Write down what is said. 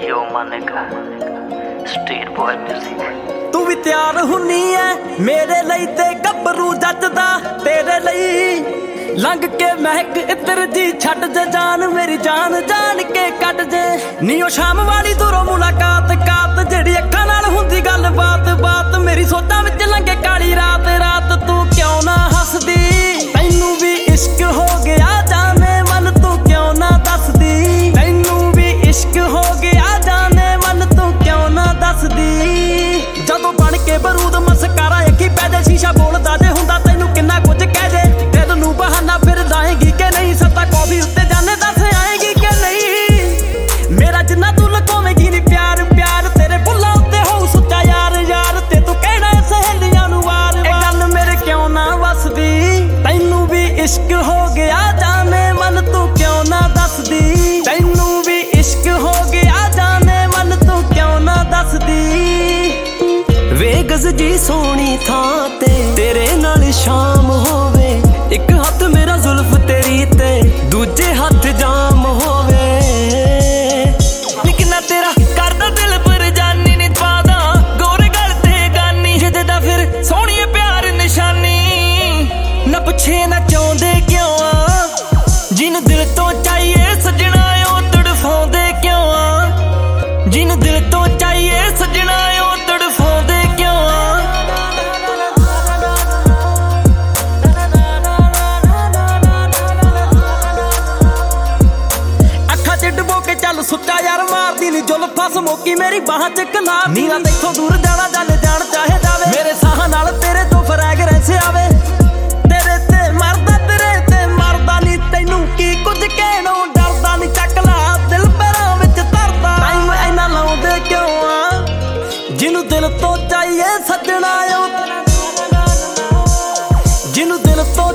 Yo Manika, Street Boy Music। तू भी तैयार हुनी है मेरे ਲਈ ਤੇ ਗੱਭਰੂ ਜੱਜਦਾ ਤੇਰੇ ਲਈ ਲੰਘ ਕੇ ਮਹਿਕ ਇਤਰ ਜੀ ਛੱਡ ਜੇ ਜਾਨ ਮੇਰੀ ਜਾਨ ਜਾਣ ਕੇ ਕੱਢ ਜੇ ਨੀਓ ਸ਼ਾਮ ਵਾਲੀ ਦੂਰੋਂ ਮੁਲਾਕਾਤ ਕਾਤ ਜਿਹੜੀ ਅੱਖਾਂ ਨਾਲ ਹੁੰਦੀ ਗੱਲ ਬਾਤ ਬਾਤ ਮੇਰੀ ਸੋਚਾਂ ਵਿੱਚ ਲੰਘੇ ਕਾਲੀ ਰਾਤ ਰਾਤ ਤੂੰ ਕਿਉਂ ਨਾ ਹੱਸਦੀ ਤੈਨੂੰ ਵੀ ਇਸ਼ਕ ਹੋ ਗਿਆ ਜਾਣੇ ਮਨ ਤੂੰ ਕਿਉਂ ਨਾ ਦੱਸਦੀ ਤੈਨੂੰ ਵੀ ਇਸ਼ਕ ਹੋ ਗਿਆ ਜਾਣੇ ਮਨ ਤੂੰ ਕਿਉਂ ਨਾ ਦੱਸਦੀ ਜਦੋਂ ਬਣ ਕੇ ਬਰੂਦ ਮਸਕਾਰਾ ਅੱਖੀ ਪੈ ਜਾ ਸ਼ੀਸ਼ਾ ਬੋਲਦਾ ਜੇ ਹੁੰਦਾ ਤੈਨੂੰ ਕਿੰਨਾ ਕੁਝ ਕਹਿ ਜੇ ਦਿਲ ਨੂੰ ਬਹਾਨਾ ਫਿਰ ਲਾਏਗੀ ਕਿ ਨਹੀਂ ਸੱਤਾ ਕੌਫੀ ਉੱਤੇ ਜਾਣੇ ਦੱਸ ਆਏਗੀ ਕਿ ਨਹੀਂ ਮੇਰਾ ਜਿੰਨਾ ਤੂੰ ਲਗਾਵੇਂਗੀ ਨੀ ਪਿਆਰ ਪਿਆਰ ਤੇਰੇ ਬੁੱਲਾਂ ਉੱਤੇ ਹੋਊ ਸੁੱਚਾ ਯਾਰ ਯਾਰ ਤੇ ਤੂੰ ਕਹਿਣਾ ਸਹੇਲੀਆਂ ਨੂੰ ਵਾਰ ਵਾਰ ਇਹ ਗੱਲ ਮੇਰੇ ਕਿਉਂ ਨਾ ਵਸਦੀ ਤੈਨੂੰ ਵੀ ਇਸ਼ਕ ਹੋ ਗਿਆ ਜਾਣੇ ਮਨ ਤੂੰ ਕਿਉਂ ਨਾ ਦੱਸਦੀ ਤੈਨੂੰ ਵੀ ਇਸ਼ਕ ਹੋ ਗਿਆ ਜਾਣੇ ਮਨ ਤੂੰ ਕਿਉਂ ਨਾ ਦੱਸਦੀ ਵੇਗਜ਼ ਜੀ ਸੋਹਣੀ ਥਾਂ ਤੇ ਤੇਰੇ ਨਾਲ ਸ਼ਾਮ ਹੋਵੇ ਇੱਕ ਹੱਥ ਮੇਰਾ ਜ਼ੁਲਫ ਤੇਰੀ ਤੇ ਦੂਜੇ ਹੱਥ ਜਾਮ ਹੋਵੇ ਨੀ ਕਿੰਨਾ ਤੇਰਾ ਕਰਦਾ ਦਿਲ ਪਰ ਜਾਨੀ ਨੀ ਪਾਦਾ ਗੋਰੇ ਗਲ ਤੇ ਗਾਨੀ ਜਿਹਦੇ ਦਾ ਫਿਰ ਸੋਹਣੀਏ ਪਿਆਰ ਨਿਸ਼ਾਨੀ ਨਾ ਪੁੱਛੇ ਨਾ ਚਾਹੁੰਦੇ ਕਿਉਂ ਆ ਜਿਹਨੂੰ ਦਿਲ ਤੋਂ ਚਾਹੀਏ ਸਜਣਾ ਉਹ ਤੜਫਾਉਂਦੇ ਕਿਉਂ ਆ ਜਿਹਨੂੰ ਦਿਲ ਤੋਂ ਚਾਹੀਏ ਸਜਣਾ ਉਹ ਤੜਫਾਉਂਦੇ ਕਿਉਂ ਆ ਅੱਖਾਂ 'ਚ ਡੁਬੋ ਕੇ ਚੱਲ ਸੁੱਚਾ ਯਾਰ ਮਾਰਦੀ ਨੀ ਜ਼ੁਲਫਾਂ ਸਮੋਕੀ ਮੇਰੀ ਬਾਹਾਂ 'ਚ ਕਲਾਰ ਨੀਰਾ ਤੇਥੋਂ ਦੂਰ ਜਾਣਾ ਜਾਣੇ ਜਾਣ ਚਾਹੇ ਜਾਵੇ ਮੇਰੇ ਸਾਹਾਂ ਨਾਲ ਤੇਰੇ ਤੋਂ ਫਰੈਗਰੈਂਸ ਆਵੇ ਤੇਰੇ ਤੇ ਮਰਦਾ ਨੀ ਤੈਨੂੰ ਕੀ ਕੁਝ ਕਹਿਣੋਂ ਡਰਦਾ ਨੀ ਚੱਕ ਲਾ ਦਿਲ ਪੈਰਾਂ ਵਿੱਚ ਧਰਦਾ ਟਾਈਮ ਇੰਨਾ ਲਾਉਂਦੇ ਕਿਉਂ ਆ ਜਿਹਨੂੰ ਦਿਲ ਤੋਂ ਚਾਹੀਏ ਸੱਜਣਾ ਉਹ ਜਿਹਨੂੰ ਦਿਲ ਤੋਂ